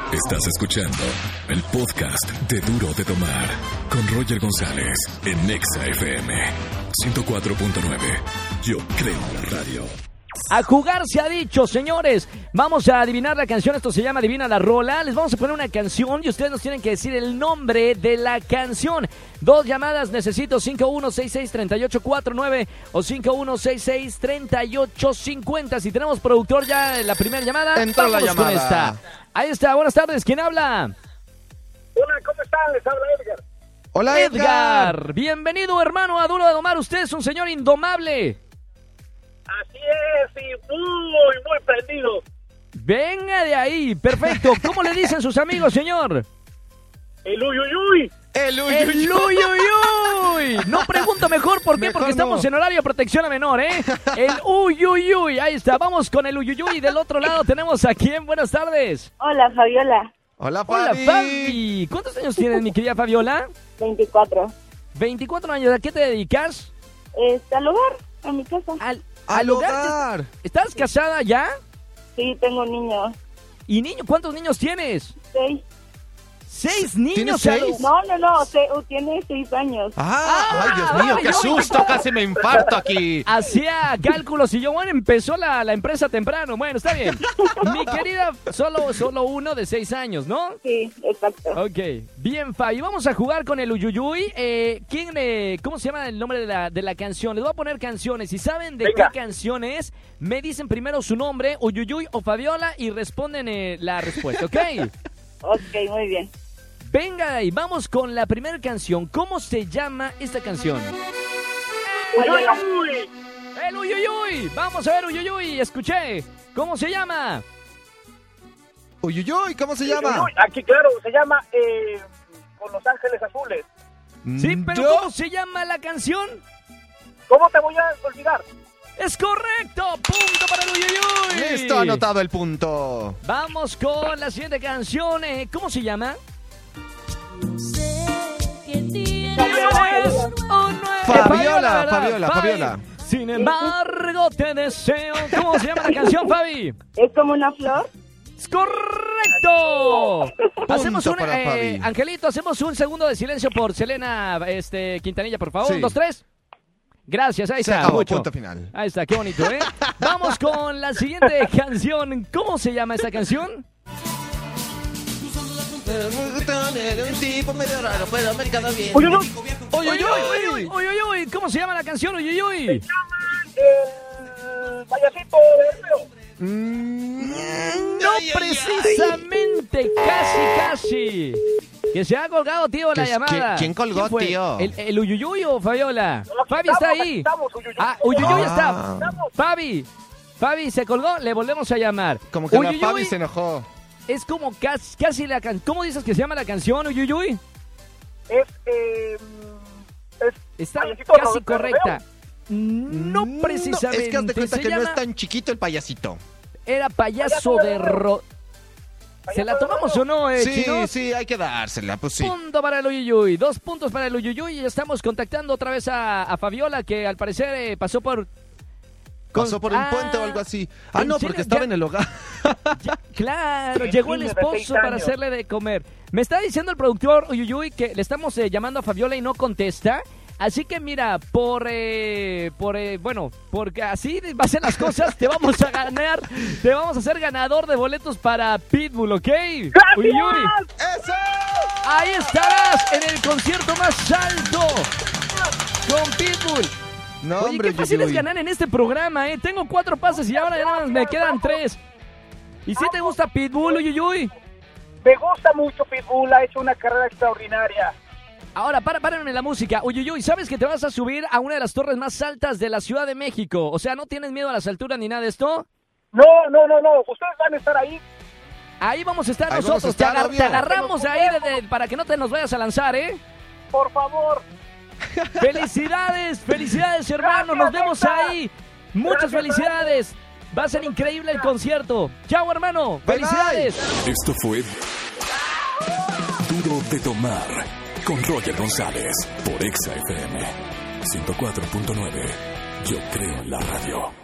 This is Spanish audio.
Estás escuchando el podcast de Duro de Tomar con Roger González en Nexa FM 104.9. Yo creo en la radio. A jugar se ha dicho, señores. Vamos a adivinar la canción. Esto se llama Adivina la Rola. Les vamos a poner una canción y ustedes nos tienen que decir el nombre de la canción. 2 llamadas necesito: 5166-3849 o 5166-3850. Si tenemos productor ya en la primera llamada, entró la llamada. Con esta. Ahí está, buenas tardes. ¿Quién habla? Hola, ¿cómo están? Les habla Edgar. Hola, Edgar. Bienvenido, hermano, a Duro de Domar. Usted es un señor indomable. Así es, y muy prendido. Venga de ahí, perfecto. ¿Cómo le dicen sus amigos, señor? El uyuyuy. El uyuyuy. No pregunto mejor, ¿por qué? Mejor Porque estamos no. en horario de protección a menor, ¿eh? El uyuyuy, ahí está, vamos con el uyuyuy. Del otro lado tenemos a quién, buenas tardes. Hola, Fabiola. Hola, Hola, Fabi. Fabi. ¿Cuántos años tienes, mi querida Fabiola? 24. 24 años, ¿a qué te dedicas? Al hogar, a mi casa. Al hogar. ¿Estás casada ya? Sí, tengo un niño. ¿Y niño? ¿Cuántos niños tienes? 6. 6 niños. ¿Tienes 6? No, tiene 6 años. Ay, Dios mío, qué susto, casi me infarto aquí. Hacía cálculos y yo, bueno, empezó la empresa temprano. Bueno, está bien. Mi querida, solo uno de 6 años, ¿no? Sí, exacto. Ok, bien, Fabi, vamos a jugar con el uyuyuy. ¿Cómo se llama el nombre de la canción? Les voy a poner canciones. Si saben de Venga. qué canción es, me dicen primero su nombre, uyuyuy o Fabiola, y responden la respuesta, ¿ok? Ok, muy bien. Venga de ahí, vamos con la primera canción. ¿Cómo se llama esta canción? Uyuyuy. El uyuyuy. Vamos a ver, uyuyuy, escuché. ¿Cómo se llama? Uyuyuy, ¿cómo se llama? Uyuyuy. Aquí, claro, se llama Con Los Ángeles Azules. Sí, pero ¿Yo? ¿cómo se llama la canción? ¿Cómo te voy a olvidar? ¡Es correcto! ¡Punto para el uyuyuy! Listo, anotado el punto. Vamos con la siguiente canción. ¿Cómo se llama? Fabiola. Sin embargo, te deseo. ¿Cómo se llama la canción, Fabi? ¿Es como una flor? ¡Es correcto! Hacemos un, para Fabi. Angelito, hacemos un segundo de silencio por Selena Quintanilla, por favor. Sí. 1, 2, 3. Gracias, ahí Se está. acabó, Mucho. punto final. Ahí está, qué bonito, ¿eh? Vamos con la siguiente canción. ¿Cómo se llama esta canción? Un tipo medio raro, pero me queda bien. Uyuyuy. Uyuyuy. ¿Cómo se llama la canción, Uyuyuy? El payasito de feo. No precisamente, casi. Que se ha colgado, tío, la llamada. ¿Quién colgó, fue? tío? ¿El Uyuyuy o Fabiola? No, aquí Fabi está estamos, ahí. aquí estamos, Uyuyuy. Uyuyuy Ah. está. Fabi se colgó, le volvemos a llamar. Como que la Uyuyuy Fabi se enojó. es como casi la canción. ¿Cómo dices que se llama la canción, Uyuyuy? Es Está payasito casi de correcta. No No, precisamente. es que haz de cuenta se que no llama- es tan chiquito el payasito. Era payaso de ¿Se la tomamos o no, Chino? Sí, hay que dársela, pues sí. Punto para el Uyuyuy, 2 puntos para el Uyuyuy. Y ya estamos contactando otra vez a Fabiola, que al parecer pasó por... Pasó por un puente o algo así. ¿en No, serio? porque estaba Ya- en el hogar. Claro, Sí, llegó el niño de 6 esposo para años. hacerle de comer. Me está diciendo el productor Uyuyuy que le estamos llamando a Fabiola y no contesta. Así que mira, porque así va a ser las cosas, te vamos a hacer ganador de boletos para Pitbull, ¿ok? Uyuyuy, ¡Eso! ahí estarás en el concierto más alto con Pitbull. No, Oye, hombre, qué fácil es Uyuyuy. ganar en este programa, ¿eh? Tengo 4 pases y ahora ya nada más me quedan 3. ¿Y si te gusta Pitbull, Uyuyuy? Me gusta mucho Pitbull, ha hecho una carrera extraordinaria. Ahora, párenme la música. Uyuyuy, ¿sabes que te vas a subir a una de las torres más altas de la Ciudad de México? O sea, ¿no tienes miedo a las alturas ni nada de esto? No. Ustedes van a estar ahí. Ahí vamos a estar Ahí nosotros. vamos a estar, te obvio. agarramos ahí para que no te nos vayas a lanzar, ¿eh? Por favor. ¡Felicidades, hermano! ¡Nos vemos ahí! ¡Muchas Gracias, felicidades! Va a ser increíble el concierto. ¡Chao, hermano! Bye, ¡Felicidades! Esto fue Duro de Tomar con Roger González por Exa FM 104.9. Yo creo en la radio.